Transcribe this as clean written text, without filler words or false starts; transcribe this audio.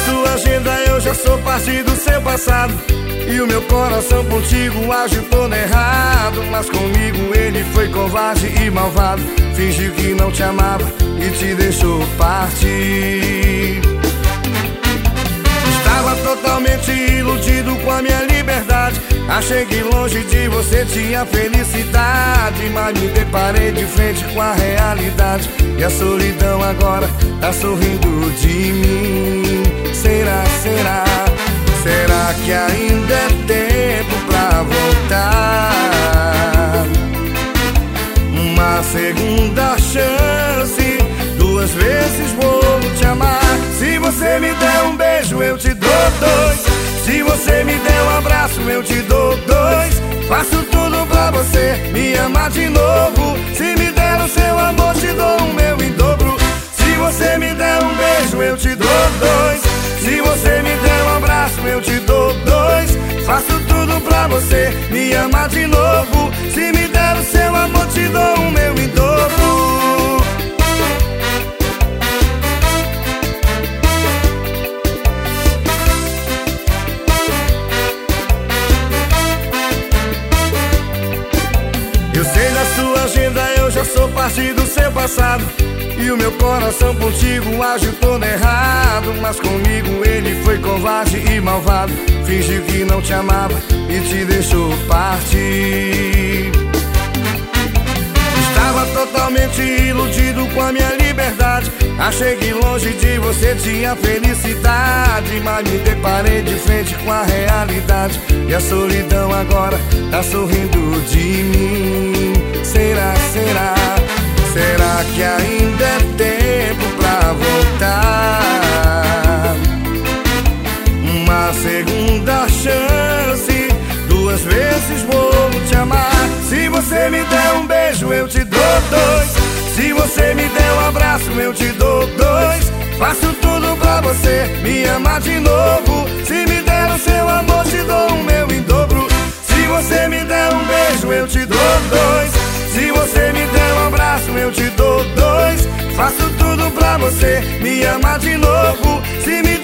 sua agenda, eu já sou parte do seu passado. E o meu coração contigo agiu todo errado. Mas comigo ele foi covarde e malvado. Fingiu que não te amava e te deixou partir. Estava totalmente iludido com a minha liberdade. Achei que longe de você tinha felicidade. Mas me deparei de frente com a realidade. E a solidão agora tá sorrindo de mim. Será, será? Será que ainda é tempo pra voltar? Uma segunda chance, 2 vezes vou te amar. Se você me der um beijo, eu te dou 2. Se você me der um abraço, eu te dou 2. Faço tudo pra você me amar de novo. Se me der o seu amor, te dou o meu em dobro. Se você me der um beijo, eu te dou 2. Se você me der um abraço, eu te dou 2. Faço tudo pra você me amar de novo. Se me der o seu amor, te dou o meu em dobro. Eu sei da sua agenda, eu já sou parte do seu passado. E o meu coração contigo agiu todo errado. Mas comigo ele foi covarde e malvado. Fingiu que não te amava e te deixou partir. Estava totalmente iludido com a minha liberdade. Achei que longe de você tinha felicidade. Mas me deparei de frente com a realidade. E a solidão agora tá sorrindo de mim. Será, será? Será que ainda é tempo pra voltar? Uma segunda chance, 2 vezes vou te amar. Se você me der um beijo, eu te dou 2. Se você me der um abraço, eu te dou 2. Faço tudo pra você me amar de novo. Se me der o seu amor, te dou o meu em dobro. Se você me der um beijo, eu te dou 2. Se você me der um abraço, eu te dou 2. Faço tudo pra você me amar de novo. Se me